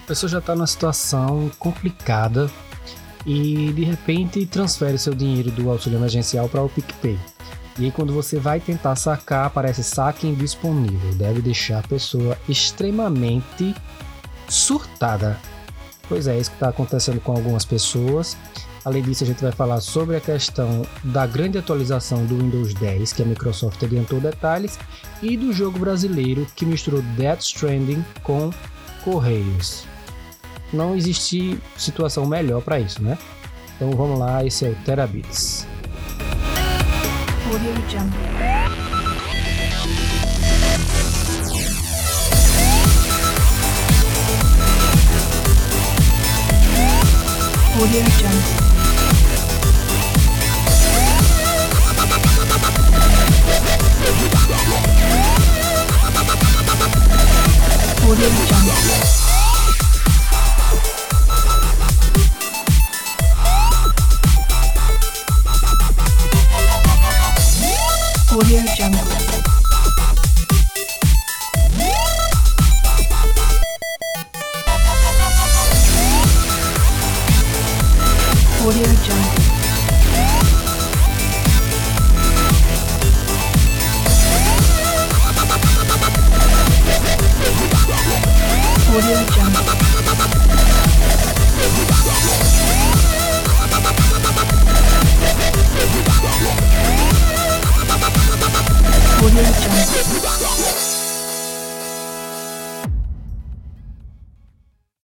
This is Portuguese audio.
A pessoa já está numa situação complicada e de repente transfere seu dinheiro do auxílio emergencial para o PicPay. E aí quando você vai tentar sacar, aparece saque indisponível. Deve deixar a pessoa extremamente surtada. Pois é, isso que está acontecendo com algumas pessoas. Além disso, a gente vai falar sobre a questão da grande atualização do Windows 10, que a Microsoft adiantou detalhes, e do jogo brasileiro que misturou Death Stranding com Correios. Não existe situação melhor para isso, né? Então vamos lá, esse é o Terabits. Audio Jungle. Audio Jungle. Audio Jungle.